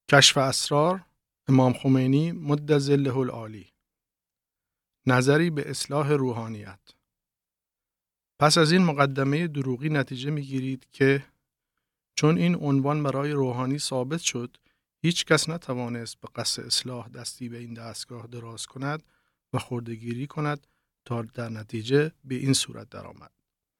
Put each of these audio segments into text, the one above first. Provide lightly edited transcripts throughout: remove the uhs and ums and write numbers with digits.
کشف اسرار امام خمینی مد ظله العالی. نظری به اصلاح روحانیت. پس از این مقدمه دروغی نتیجه میگیرید که چون این عنوان برای روحانی ثابت شد، هیچ کس نتوانست به قصد اصلاح دستی به این دستگاه دراز کند و خردگیری کند تا در نتیجه به این صورت درآمد.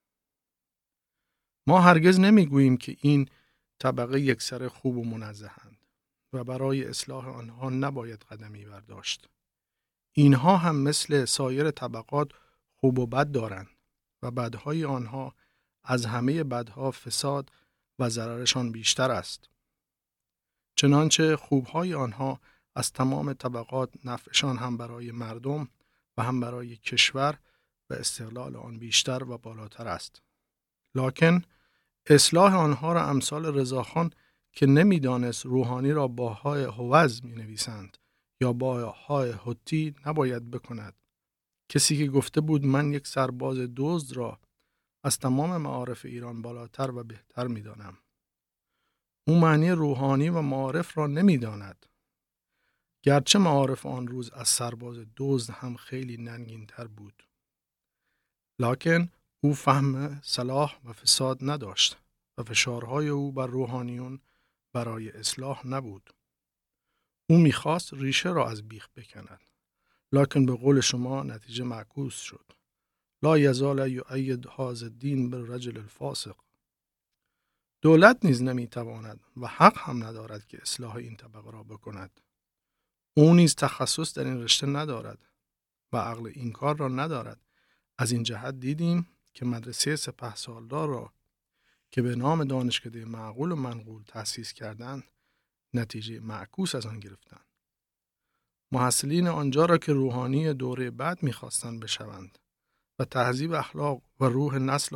ما هرگز نمیگوییم که این طبقه یکسر خوب و منزهند و برای اصلاح آنها نباید قدمی برداشت. اینها هم مثل سایر طبقات خوب و بد دارند و بدهای آنها از همه بدها فساد و ضررشان بیشتر است. چنانچه خوبهای آنها از تمام طبقات نفعشان هم برای مردم و هم برای کشور و استقلال آن بیشتر و بالاتر است. لکن اصلاح آنها را امثال رضاخان که نمیدانست روحانی را با های هوز می نویسند یا با های حتی نباید بکند. کسی که گفته بود من یک سرباز دزد را از تمام معارف ایران بالاتر و بهتر می دانم. او معنی روحانی و معارف را نمی داند. گرچه معارف آن روز از سرباز دزد هم خیلی ننگین تر بود. لکن او فهم صلاح و فساد نداشت و فشارهای او بر روحانیون برای اصلاح نبود. او میخواست ریشه را از بیخ بکند. لکن به قول شما نتیجه معکوس شد. لا یزال یؤید هذا الدین بالرجل الفاسق. دولت نیز نمیتواند و حق هم ندارد که اصلاح این طبقه را بکند. او نیز تخصص در این رشته ندارد و عقل این کار را ندارد. از این جهت دیدیم که مدرسه سپهسالار را که به نام دانشکده معقول و منقول تأسیس کردند نتیجه معکوس از آن گرفتند. محصلین آنجا را که روحانی دوره بعد می‌خواستند بشوند و تهذیب اخلاق و روح نسل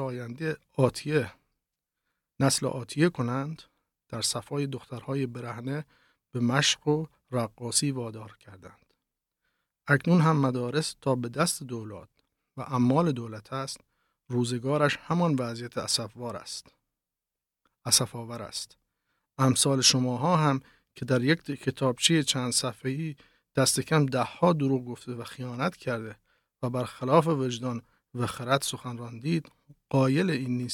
آتیه کنند، در صفای دخترهای برهنه به مشق و رقاصی وادار کردند. اکنون هم مدارس تا به دست دولت و اموال دولت است، روزگارش همان وضعیت اسف‌آور است. امثال شماها هم که در یک کتابچه چند صفحه‌ای دست کم 10 دروغ گفته و خیانت کرده و برخلاف وجدان و خرد سخن راندید، قابل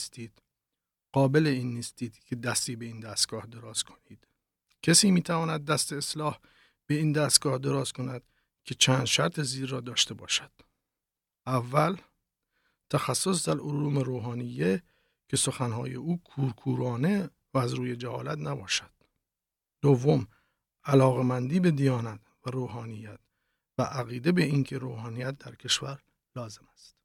این نیستید که دستی به این دستگاه دراز کنید. کسی میتواند دست اصلاح به این دستگاه دراز کند که چند شرط زیر را داشته باشد. اول، تخصص در علوم روحانیه که سخنهای او کورکورانه و از روی جهالت نباشد. دوم، علاقمندی به دیانت و روحانیت و عقیده به این که روحانیت در کشور لازم است.